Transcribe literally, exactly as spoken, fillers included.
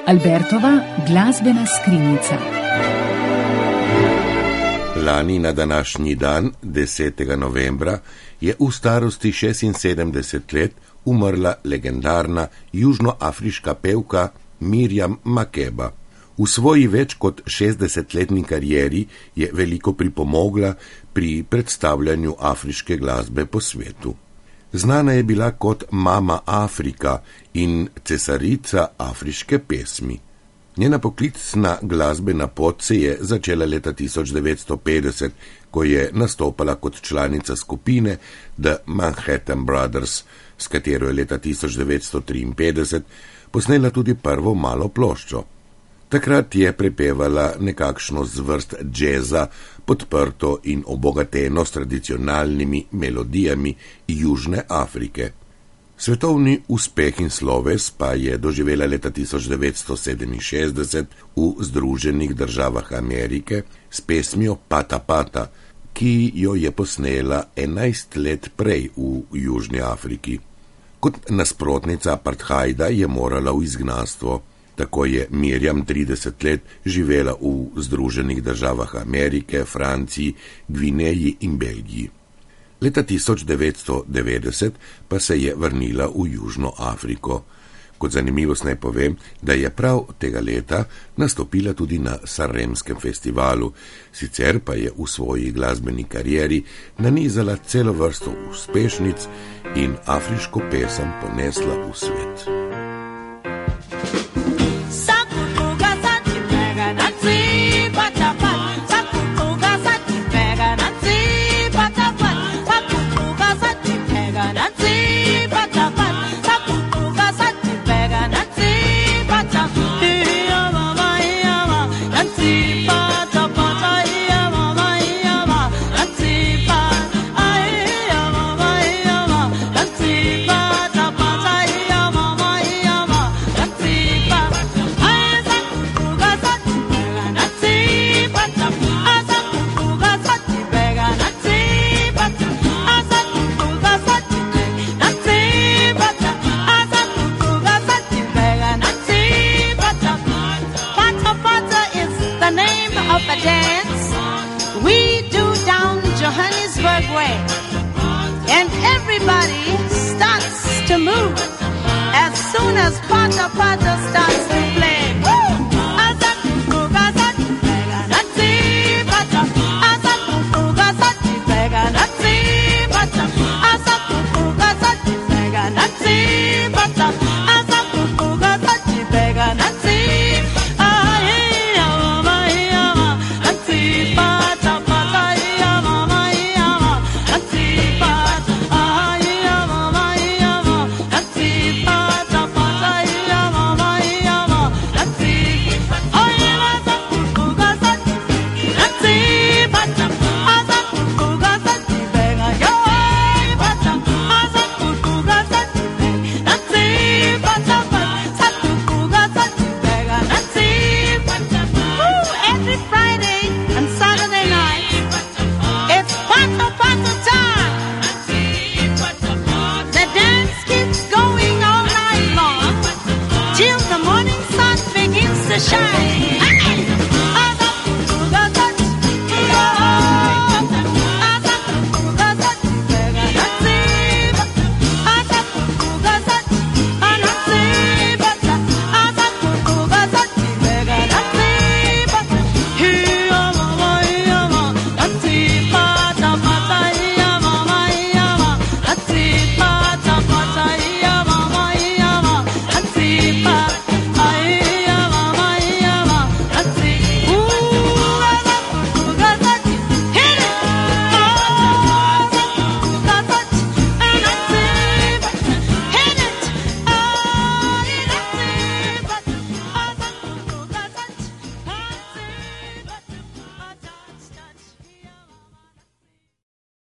Albertova glasbena skrinjica. Lani na današnji dan, desetega novembra, je v starosti šestinsedemdeset let umrla legendarna južnoafriška pevka Miriam Makeba. V svoji več kot šestdesetletni karieri je veliko pripomogla pri predstavljanju afriške glasbe po svetu. Znana je bila kot Mama Afrika in cesarica afriške pesmi. Njena poklicna glasbena pot se je začela leta tisoč devetsto petdeset, ko je nastopala kot članica skupine The Manhattan Brothers, s katero je leta tisoč devetsto triinpetdeset posnela tudi prvo malo ploščo. Takrat je prepevala nekakšno zvrst džeza, podprto in obogateno s tradicionalnimi melodijami Južne Afrike. Svetovni uspeh in sloves pa je doživela leta tisoč devetsto sedeminšestdeset v Združenih državah Amerike s pesmijo Pata Pata, ki jo je posnela enajst let prej v Južni Afriki. Kot nasprotnica apartheida je morala v izgnanstvo. Tako je Miriam trideset let živela v Združenih državah Amerike, Franciji, Gvineji in Belgiji. Leta tisoč devetsto devetdeset pa se je vrnila v Južno Afriko. Kot zanimivost naj povem, da je prav tega leta nastopila tudi na Saremskem festivalu, sicer pa je v svoji glasbeni karieri nanizala celo vrsto uspešnic in afriško pesem ponesla v svet. And everybody starts to move as soon as Pata Pata